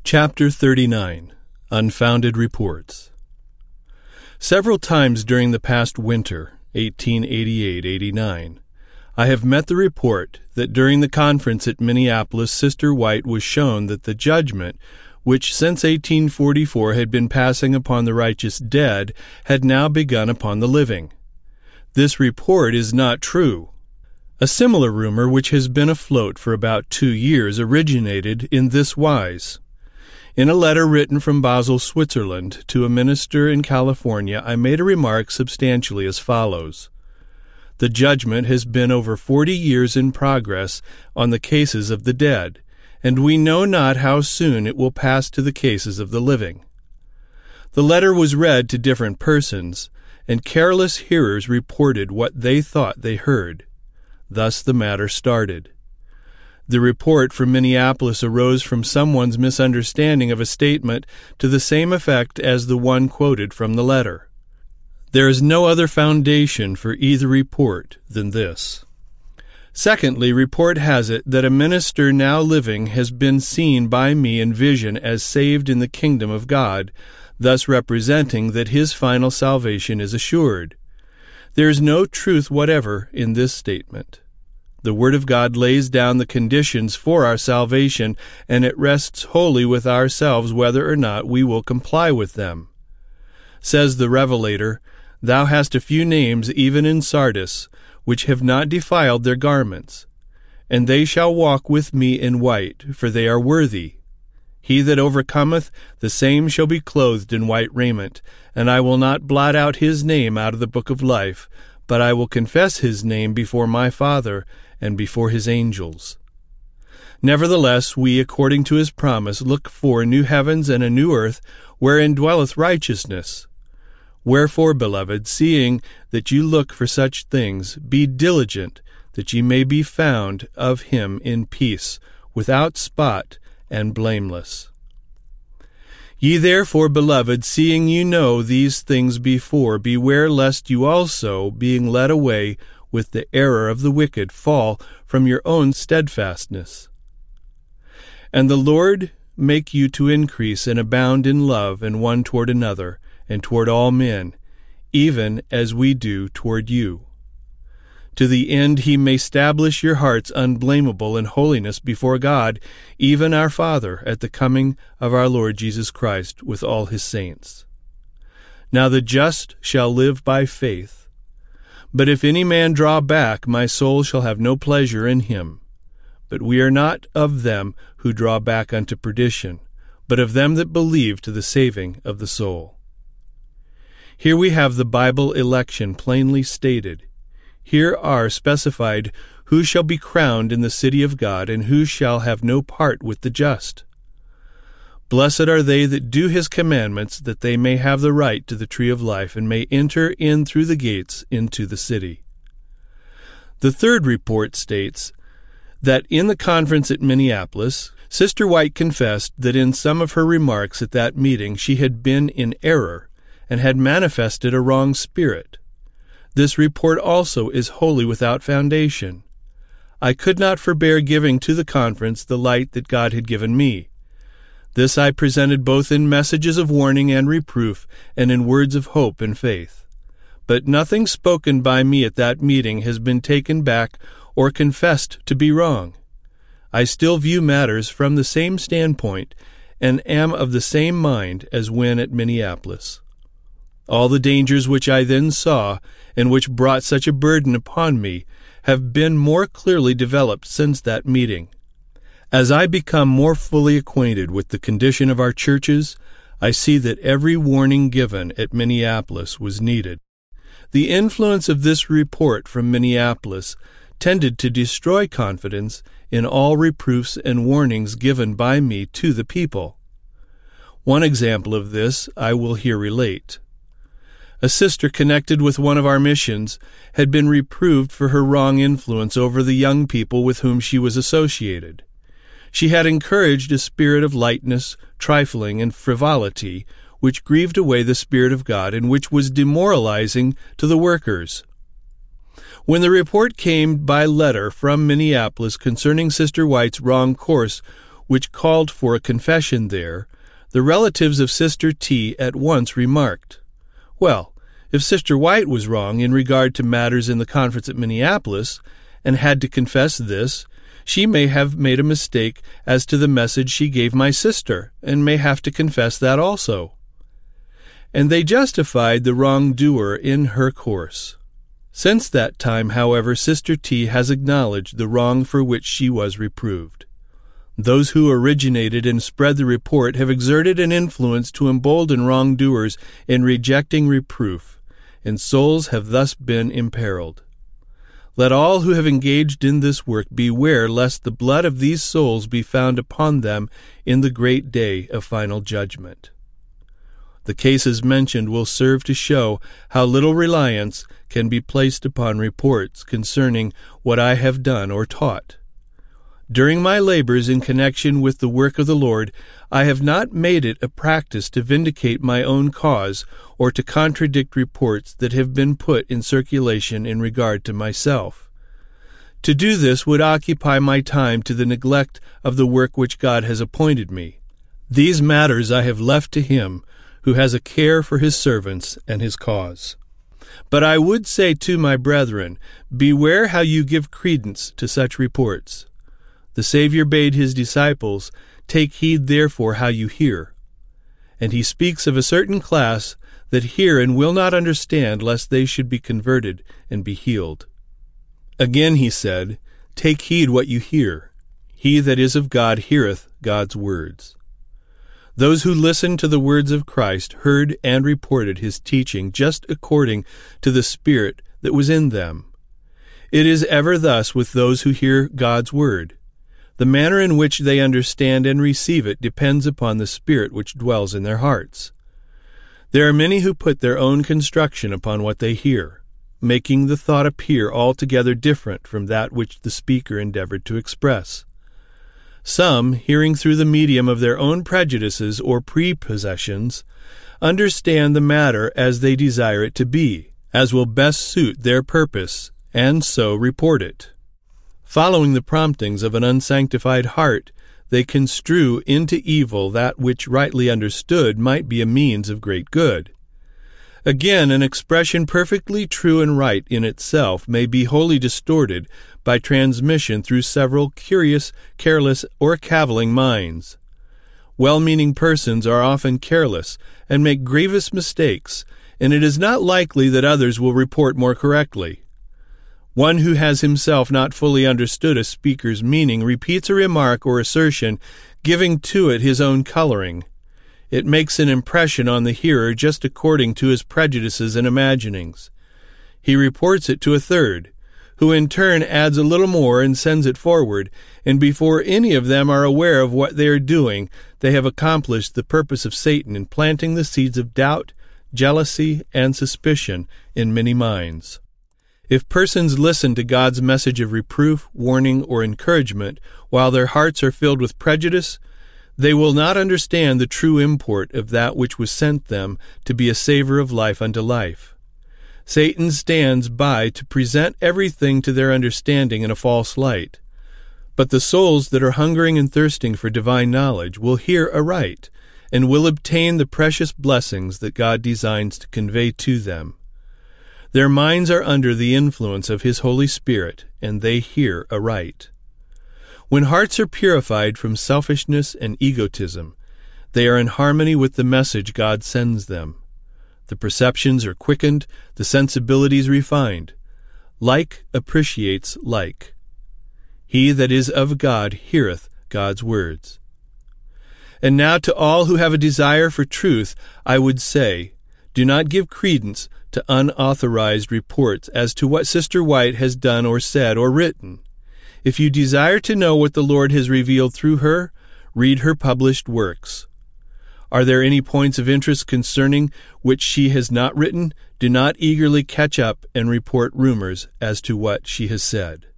Chapter 39. Unfounded Reports. Several times during the past winter, 1888-89, I have met the report that during the conference at Minneapolis, Sister White was shown that the judgment, which since 1844 had been passing upon the righteous dead, had now begun upon the living. This report is not true. A similar rumor, which has been afloat for about 2 years, originated in this wise. In a letter written from Basel, Switzerland, to a minister in California, I made a remark substantially as follows. The judgment has been over 40 years in progress on the cases of the dead, and we know not how soon it will pass to the cases of the living. The letter was read to different persons, and careless hearers reported what they thought they heard. Thus the matter started. The report from Minneapolis arose from someone's misunderstanding of a statement to the same effect as the one quoted from the letter. There is no other foundation for either report than this. Secondly, report has it that a minister now living has been seen by me in vision as saved in the kingdom of God, thus representing that his final salvation is assured. There is no truth whatever in this statement. The Word of God lays down the conditions for our salvation, and it rests wholly with ourselves whether or not we will comply with them. Says the Revelator, Thou hast a few names even in Sardis, which have not defiled their garments. And they shall walk with me in white, for they are worthy. He that overcometh, the same shall be clothed in white raiment, and I will not blot out his name out of the book of life, but I will confess his name before my Father and before his angels. Nevertheless, we, according to his promise, look for new heavens and a new earth, wherein dwelleth righteousness. Wherefore, beloved, seeing that you look for such things, be diligent, that ye may be found of him in peace, without spot, and blameless. Ye therefore, beloved, seeing you know these things before, beware lest you also, being led away with the error of the wicked, fall from your own steadfastness. And the Lord make you to increase and abound in love and one toward another, and toward all men, even as we do toward you, to the end he may stablish your hearts unblameable in holiness before God, even our Father, at the coming of our Lord Jesus Christ with all his saints. Now the just shall live by faith. But if any man draw back, my soul shall have no pleasure in him. But we are not of them who draw back unto perdition, but of them that believe to the saving of the soul. Here we have the Bible election plainly stated. Here are specified who shall be crowned in the city of God, and who shall have no part with the just. Blessed are they that do his commandments, that they may have the right to the tree of life, and may enter in through the gates into the city. The third report states that in the conference at Minneapolis, Sister White confessed that in some of her remarks at that meeting she had been in error, and had manifested a wrong spirit. This report also is wholly without foundation. I could not forbear giving to the conference the light that God had given me. This I presented both in messages of warning and reproof, and in words of hope and faith. But nothing spoken by me at that meeting has been taken back or confessed to be wrong. I still view matters from the same standpoint, and am of the same mind as when at Minneapolis. All the dangers which I then saw, and which brought such a burden upon me, have been more clearly developed since that meeting. As I become more fully acquainted with the condition of our churches, I see that every warning given at Minneapolis was needed. The influence of this report from Minneapolis tended to destroy confidence in all reproofs and warnings given by me to the people. One example of this I will here relate. A sister connected with one of our missions had been reproved for her wrong influence over the young people with whom she was associated. She had encouraged a spirit of lightness, trifling, and frivolity, which grieved away the Spirit of God, and which was demoralizing to the workers. When the report came by letter from Minneapolis concerning Sister White's wrong course, which called for a confession there, the relatives of Sister T at once remarked, "Well, if Sister White was wrong in regard to matters in the conference at Minneapolis, and had to confess this, she may have made a mistake as to the message she gave my sister, and may have to confess that also." And they justified the wrongdoer in her course. Since that time, however, Sister T has acknowledged the wrong for which she was reproved. Those who originated and spread the report have exerted an influence to embolden wrongdoers in rejecting reproof, and souls have thus been imperiled. Let all who have engaged in this work beware lest the blood of these souls be found upon them in the great day of final judgment. The cases mentioned will serve to show how little reliance can be placed upon reports concerning what I have done or taught. During my labors in connection with the work of the Lord, I have not made it a practice to vindicate my own cause or to contradict reports that have been put in circulation in regard to myself. To do this would occupy my time to the neglect of the work which God has appointed me. These matters I have left to Him who has a care for His servants and His cause. But I would say to my brethren, beware how you give credence to such reports. The Savior bade His disciples, "Take heed therefore how you hear." And He speaks of a certain class that hear and will not understand, lest they should be converted and be healed. Again He said, "Take heed what you hear. He that is of God heareth God's words." Those who listened to the words of Christ heard and reported His teaching just according to the Spirit that was in them. It is ever thus with those who hear God's word. The manner in which they understand and receive it depends upon the Spirit which dwells in their hearts. There are many who put their own construction upon what they hear, making the thought appear altogether different from that which the speaker endeavored to express. Some, hearing through the medium of their own prejudices or prepossessions, understand the matter as they desire it to be, as will best suit their purpose, and so report it. Following the promptings of an unsanctified heart, they construe into evil that which, rightly understood, might be a means of great good. Again, an expression perfectly true and right in itself may be wholly distorted by transmission through several curious, careless, or cavilling minds. Well-meaning persons are often careless and make grievous mistakes, and it is not likely that others will report more correctly. One who has himself not fully understood a speaker's meaning repeats a remark or assertion, giving to it his own coloring. It makes an impression on the hearer just according to his prejudices and imaginings. He reports it to a third, who in turn adds a little more and sends it forward, and before any of them are aware of what they are doing, they have accomplished the purpose of Satan in planting the seeds of doubt, jealousy, and suspicion in many minds. If persons listen to God's message of reproof, warning, or encouragement while their hearts are filled with prejudice, they will not understand the true import of that which was sent them to be a savor of life unto life. Satan stands by to present everything to their understanding in a false light. But the souls that are hungering and thirsting for divine knowledge will hear aright, and will obtain the precious blessings that God designs to convey to them. Their minds are under the influence of His Holy Spirit, and they hear aright. When hearts are purified from selfishness and egotism, they are in harmony with the message God sends them. The perceptions are quickened, the sensibilities refined. Like appreciates like. He that is of God heareth God's words. And now to all who have a desire for truth, I would say, do not give credence to unauthorized reports as to what Sister White has done or said or written. If you desire to know what the Lord has revealed through her, read her published works. Are there any points of interest concerning which she has not written? Do not eagerly catch up and report rumors as to what she has said.